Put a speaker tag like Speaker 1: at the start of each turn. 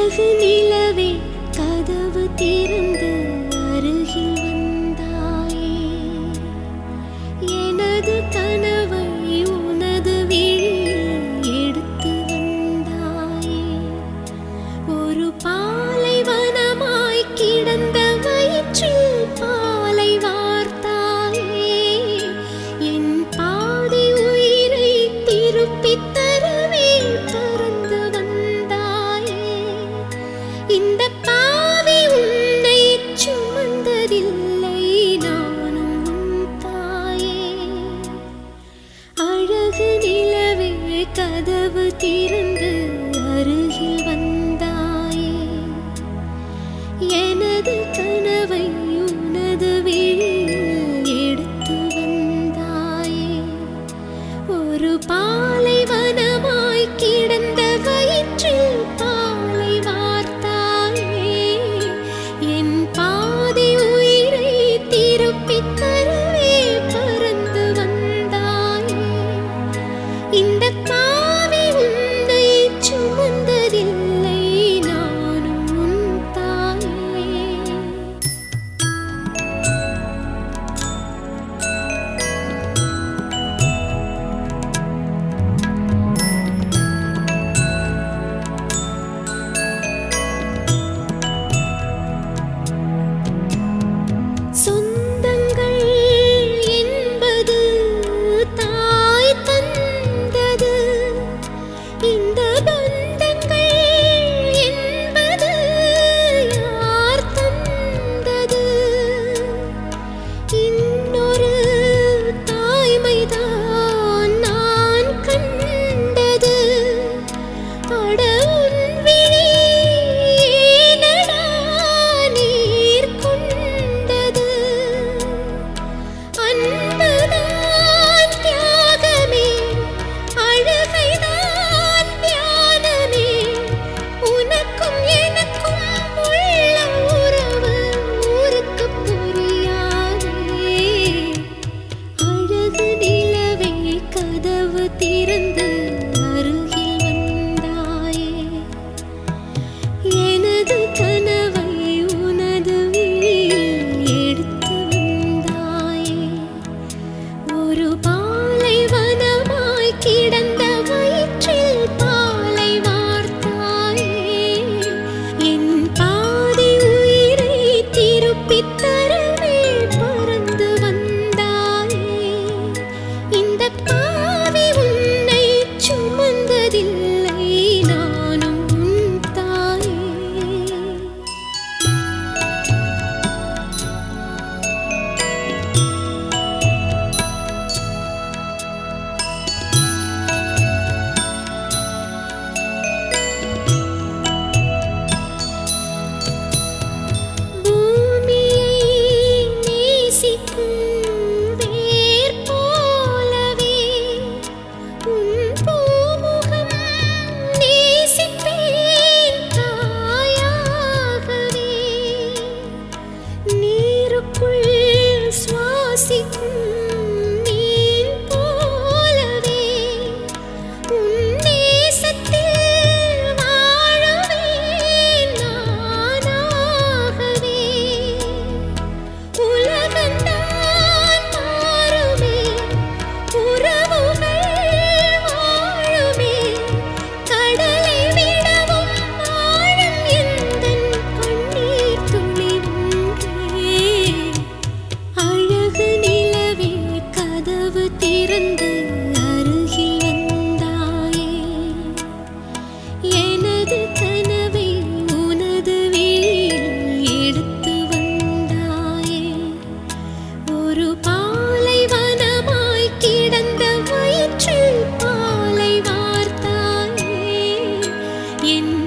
Speaker 1: அழகு நிலவே கதவு திறந்து அருகில் வந்தாயே. எனது கனவை உனது விழியில் எடுத்து வந்தாயே. ஒரு பாலைவனமாய் கிடந்த வயிற்றில் பாலை வார்த்தாயே. என் பாதி உயிரை திருப்பித் தரவே பறந்து வந்தாயே. இந்த பாவி உன்னை சுமந்ததில்லை, நானும் உன் தாயே. அழகு நிலவே கதவு திறந்து அருகில் வந்தாயே. எனது கனவை உனது விழியில் எடுத்து வந்தாயே. ஒரு பாலைவனமாய் கிடந்த வயிற்றில் பாலை வார்த்தாயே. என் பாதி உயிரை திருப்பித் தரவே பறந்து வந்தாயே. இந்த பாவி உன்னை சுமந்ததில்லை, நானும் உன் தாயே. சொந்தங்கள் என்பது தாய் தந்தது. இந்த பந்தங்கள் என்பது யார் தந்தது? இன்னொரு தாய்மைதான் நான் கண்டது. அட உன் விழி ஏனடா நீர் கொண்டது? அன்புதான் தியாகமே, அழகைதான் தியானமே. உனக்கும் எனக்கும் உள்ள உறவு ஊருக்கு புரியாதே. அழகு நிலவே கதவு திறந்து அருகில் வந்தாயே. எனது கனவை உனது விழியில் எடுத்து வந்தாயே. ஒரு பாலைவனமாய் கிடந்த வயிற்றில் பாலை வார்த்தாயே. என் பாதி உயிரை திருப்பித் தரவே பறந்து வந்தாயே. இந்த பாவி உன்னை சுமந்ததில்லை, நானும் உன் தாயே. பூமியை நேசிக்கும் வேர் போலவே உன் பூமுகம் நேசிப்பேன் தாயாகவே. நீருக்குள் சுவாசிக்கும் மீன் போலவே உன் நேசத்தில் வாழவேன் நானாகவே. உலகந்தான் மாறுமே, உறவுகள் வாழுமே. கடலை விடவும் ஆழம் எந்தன் கண்ணீர் துளி ஒன்றே. அழகு நிலவே கதவு திறந்து அருகில் வந்தாயே. எனது கனவை உனது விழியில் எடுத்து வந்தாயே. ஒரு பாலைவனமாய் கிடந்த வயிற்றில் பாலை வார்த்தாயே. என்